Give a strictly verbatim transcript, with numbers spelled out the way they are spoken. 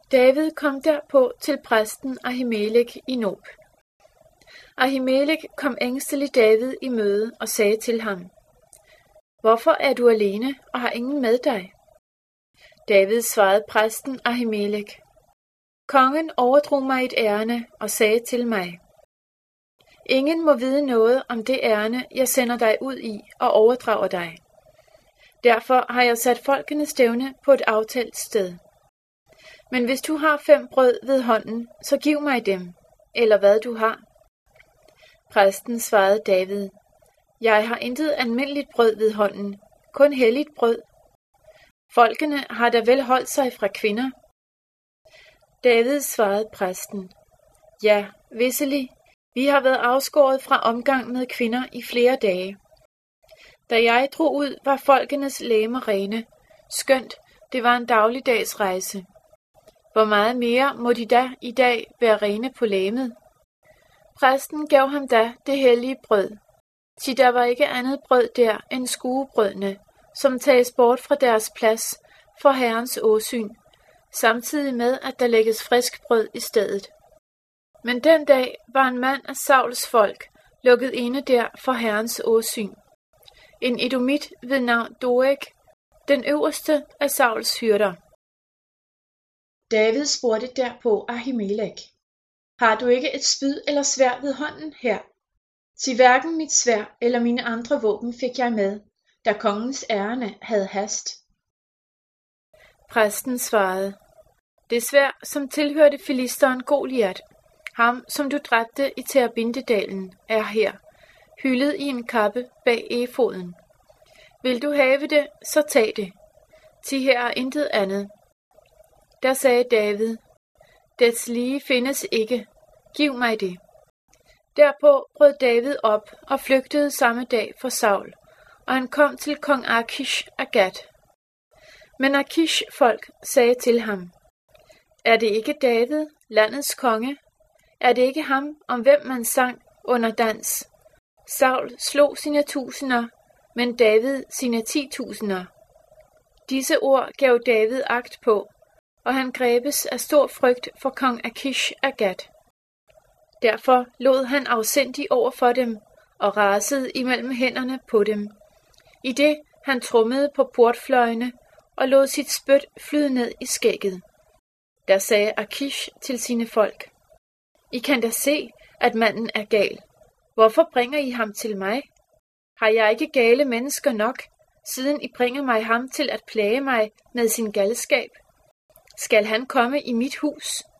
David kom derpå til præsten Ahimelek i Nob. Ahimelek kom ængstelig David i møde og sagde til ham: Hvorfor er du alene og har ingen med dig? David svarede præsten Ahimelek: Kongen overdrog mig et ærinde og sagde til mig: Ingen må vide noget om det ærinde, jeg sender dig ud i og overdrager dig. Derfor har jeg sat folkene stævne på et aftalt sted. Men hvis du har fem brød ved hånden, så giv mig dem, eller hvad du har. Præsten svarede David: Jeg har intet almindeligt brød ved hånden, kun helligt brød. Folkene har da vel holdt sig fra kvinder. David svarede præsten: Ja, visselig, vi har været afskåret fra omgang med kvinder i flere dage. Da jeg drog ud, var folkenes legemer rene, skønt det var en dagligdags rejse. Hvor meget mere må de da i dag være rene på legemet? Præsten gav ham da det hellige brød, thi der var ikke andet brød der end skuebrødene, som tages bort fra deres plads for Herrens åsyn, samtidig med at der lægges frisk brød i stedet. Men den dag var en mand af Sauls folk lukket inde der for Herrens åsyn. En edomit ved navn Doeg, den øverste af Sauls hyrder. David spurgte derpå Ahimelek: Har du ikke et spyd eller sværd ved hånden her? Til hverken mit sværd eller mine andre våben fik jeg med, da kongens ærinde havde hast. Præsten svarede: Det sværd, som tilhørte filisteren Goliat, ham som du dræbte i Terbintedalen, er her, hyldet i en kappe bag efoden. Vil du have det, så tag det. Thi her er intet andet. Der sagde David: Dets lige findes ikke. Giv mig det. Derpå brød David op og flygtede samme dag for Saul, og han kom til kong Akish af Gat. Men Akish folk sagde til ham: Er det ikke David, landets konge? Er det ikke ham, om hvem man sang under dans? Saul slog sine tusinder, men David sine ti tusinder. Disse ord gav David agt på, og han grebes af stor frygt for kong Akish af Gat. Derfor lod han afsindig over for dem og rasede imellem hænderne på dem, i det han trummede på portfløjene og lod sit spyt flyde ned i skægget. Der sagde Akish til sine folk: I kan da se, at manden er gal. Hvorfor bringer I ham til mig? Har jeg ikke gale mennesker nok, siden I bringer mig ham til at plage mig med sin galskab? Skal han komme i mit hus?